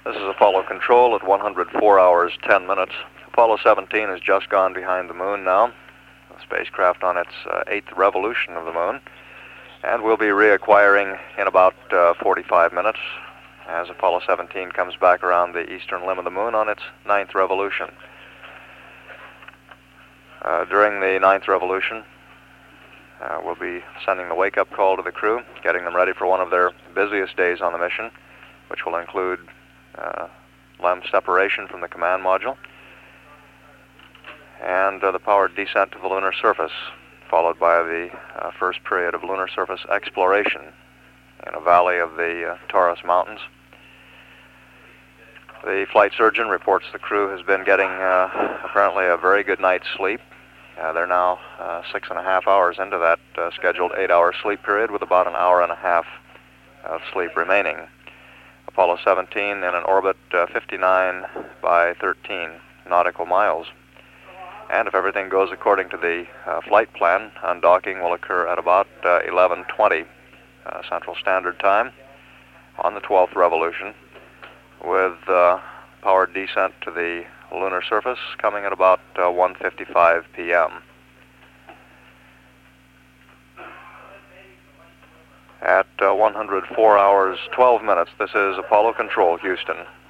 This is Apollo Control at 104 hours, 10 minutes. Apollo 17 has just gone behind the moon now, the spacecraft on its 8th revolution of the moon, and we'll be reacquiring in about 45 minutes as Apollo 17 comes back around the eastern limb of the moon on its 9th revolution. During the 9th revolution, we'll be sending the wake-up call to the crew, getting them ready for one of their busiest days on the mission, which will include LEM separation from the command module, and the powered descent to the lunar surface, followed by the first period of lunar surface exploration in a valley of the Taurus Mountains. The flight surgeon reports the crew has been getting apparently a very good night's sleep. They're now 6.5 hours into that scheduled 8-hour sleep period, with about an hour and a half of sleep remaining. Apollo 17 in an orbit 59 by 13 nautical miles. And if everything goes according to the flight plan, undocking will occur at about 11:20 Central Standard Time on the 12th revolution, with powered descent to the lunar surface coming at about 1:55 p.m. At 104 hours, 12 minutes, this is Apollo Control, Houston.